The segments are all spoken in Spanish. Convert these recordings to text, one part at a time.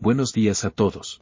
Buenos días a todos.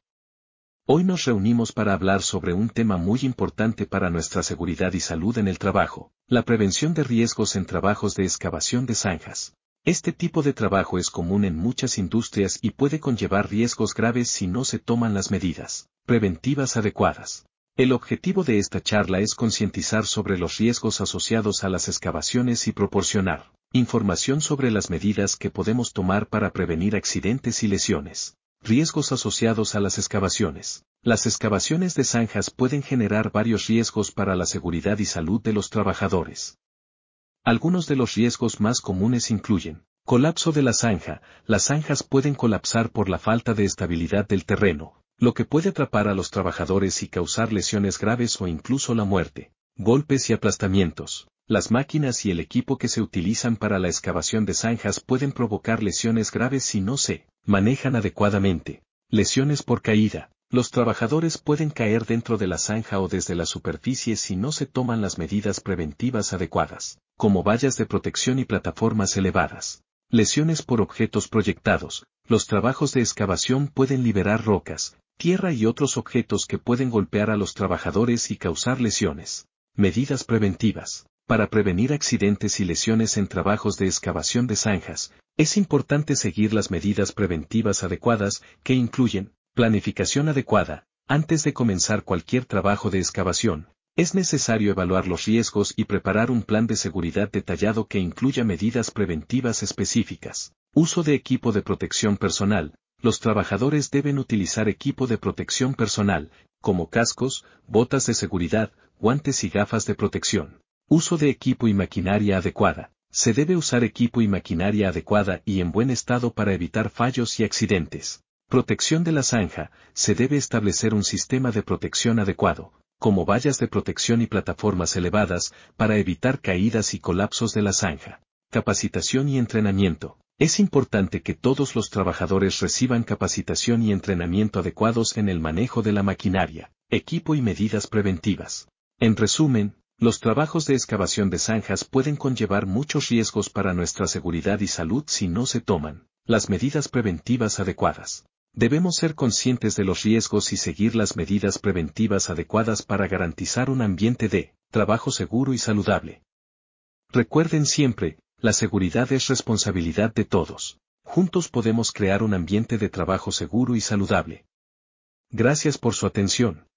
Hoy nos reunimos para hablar sobre un tema muy importante para nuestra seguridad y salud en el trabajo, la prevención de riesgos en trabajos de excavación de zanjas. Este tipo de trabajo es común en muchas industrias y puede conllevar riesgos graves si no se toman las medidas preventivas adecuadas. El objetivo de esta charla es concientizar sobre los riesgos asociados a las excavaciones y proporcionar información sobre las medidas que podemos tomar para prevenir accidentes y lesiones. Riesgos asociados a las excavaciones. Las excavaciones de zanjas pueden generar varios riesgos para la seguridad y salud de los trabajadores. Algunos de los riesgos más comunes incluyen: colapso de la zanja. Las zanjas pueden colapsar por la falta de estabilidad del terreno, lo que puede atrapar a los trabajadores y causar lesiones graves o incluso la muerte. Golpes y aplastamientos. Las máquinas y el equipo que se utilizan para la excavación de zanjas pueden provocar lesiones graves si no se manejan adecuadamente. Lesiones por caída. Los trabajadores pueden caer dentro de la zanja o desde la superficie si no se toman las medidas preventivas adecuadas, como vallas de protección y plataformas elevadas. Lesiones por objetos proyectados. Los trabajos de excavación pueden liberar rocas, tierra y otros objetos que pueden golpear a los trabajadores y causar lesiones. Medidas preventivas. Para prevenir accidentes y lesiones en trabajos de excavación de zanjas, es importante seguir las medidas preventivas adecuadas, que incluyen planificación adecuada. Antes de comenzar cualquier trabajo de excavación, es necesario evaluar los riesgos y preparar un plan de seguridad detallado que incluya medidas preventivas específicas. Uso de equipo de protección personal. Los trabajadores deben utilizar equipo de protección personal, como cascos, botas de seguridad, guantes y gafas de protección. Uso de equipo y maquinaria adecuada. Se debe usar equipo y maquinaria adecuada y en buen estado para evitar fallos y accidentes. Protección de la zanja. Se debe establecer un sistema de protección adecuado, como vallas de protección y plataformas elevadas, para evitar caídas y colapsos de la zanja. Capacitación y entrenamiento. Es importante que todos los trabajadores reciban capacitación y entrenamiento adecuados en el manejo de la maquinaria, equipo y medidas preventivas. En resumen, los trabajos de excavación de zanjas pueden conllevar muchos riesgos para nuestra seguridad y salud si no se toman las medidas preventivas adecuadas. Debemos ser conscientes de los riesgos y seguir las medidas preventivas adecuadas para garantizar un ambiente de trabajo seguro y saludable. Recuerden siempre, la seguridad es responsabilidad de todos. Juntos podemos crear un ambiente de trabajo seguro y saludable. Gracias por su atención.